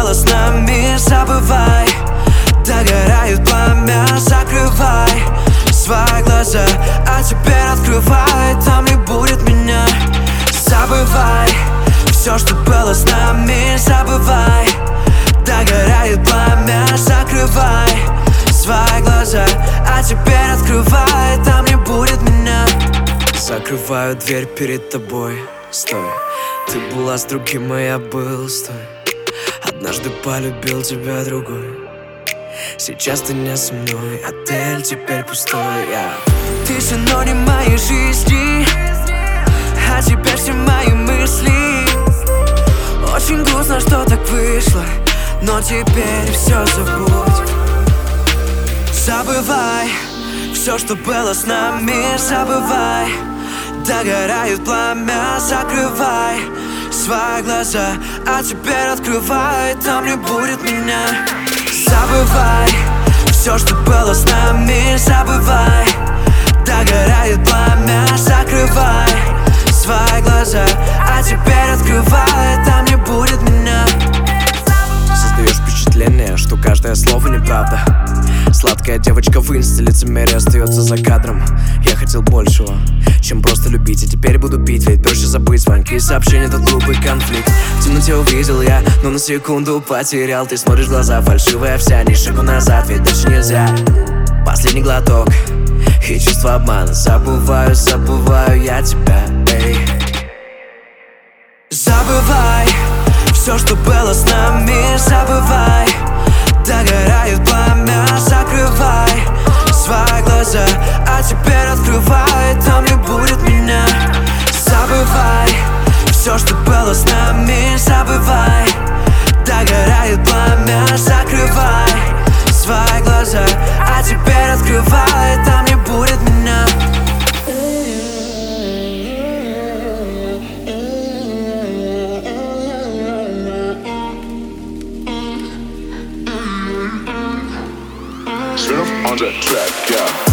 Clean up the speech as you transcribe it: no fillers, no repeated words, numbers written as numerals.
было с нами, забывай. Догорает пламя, закрывай свои глаза, а теперь открывай, там не будет меня. Забывай все, что было с нами, забывай. Догорает пламя, закрывай свои глаза, а теперь открывай, там не будет меня. Закрываю дверь перед тобой, стой. Ты была с другим, а я был с той. Однажды полюбил тебя другой. Сейчас ты не со мной, отель теперь пустой. Ты синоним моей жизни, а теперь все мои мысли. Очень грустно, что так вышло, но теперь все забудь. Забывай все, что было с нами, забывай. Догорает пламя, закрывай свои глаза, а теперь открывай, там не будет меня. Забывай все, что было с нами, забывай. Догорает пламя, закрывай свои глаза, а теперь открывай, там не будет меня. Создаешь впечатление, что каждое слово неправда. Сладкая девочка в инсте, лицемерие остается за кадром. Я хотел большего, чем просто любить, и теперь буду пить, ведь проще забыть звонки и сообщения, этот глупый конфликт. В темноте увидел я, но на секунду потерял. Ты смотришь в глаза, фальшивая вся, ни шагу назад, ведь дальше нельзя. Последний глоток и чувство обмана. Забываю, забываю я тебя, эй. Забывай все, что было с нами, забывай. Догорает пламя, закрывай свои глаза, а теперь открывай, там не будет меня. Забывай все, что было с нами, забывай. Догорает пламя, закрывай свои глаза, а теперь открывай, там не будет меня. On the track, yeah.